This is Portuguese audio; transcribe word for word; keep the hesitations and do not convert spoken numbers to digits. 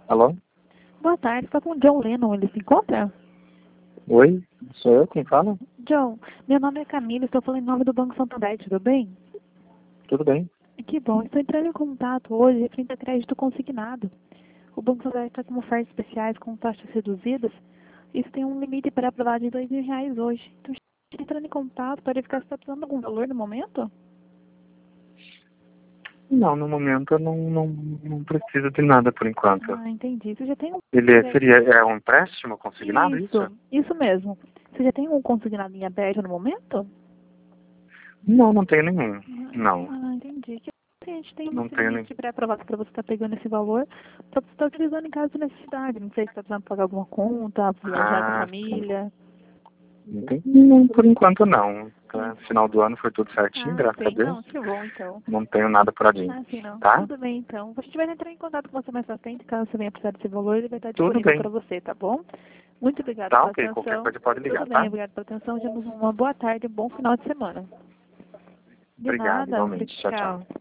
Alô? Boa tarde, estou com o John Lennon, ele se encontra? Oi, sou eu quem fala? John, meu nome é Camila, estou falando em nome do Banco Santander, tudo bem? Tudo bem? Que bom, estou entrando em contato hoje referente a crédito consignado. O Banco Santander está com ofertas especiais com taxas reduzidas. Isso tem um limite para aprovar de dois mil reais hoje. Então, estou entrando em contato para verificar se está precisando de algum valor no momento? Não, no momento eu não, não, não preciso de nada por enquanto. Ah, entendi. Você já tem um... Ele é- seria é um empréstimo consignado, isso? Isso, isso mesmo. Você já tem um consignado em aberto no momento? Não, não tenho nenhum. Ah, Não, ah, entendi. Que a gente tem não esse tenho nenhum. limite pré-aprovado para você estar pegando esse valor, para você estar utilizando em caso de necessidade. Não sei se está precisando pagar alguma conta, viajar com a Ah, sim. família. Não tem- não, por enquanto não. Tá? Final do ano foi tudo certinho, Ah, graças a sim. Não, Deus. que bom, então. Não tenho nada por ali. Ah, sim, não. Tá? Tudo bem, então. A gente vai entrar em contato com você mais pra frente, caso você venha precisar desse valor, ele vai estar Tudo disponível bem. para você, tá bom? Muito obrigada Tá pela ok, qualquer atenção. coisa pode ligar, Tudo bem, tá? obrigada pela atenção. Temos uma boa tarde e um bom final de semana. De Obrigado, nada. igualmente. Tchau, tchau. Tchau.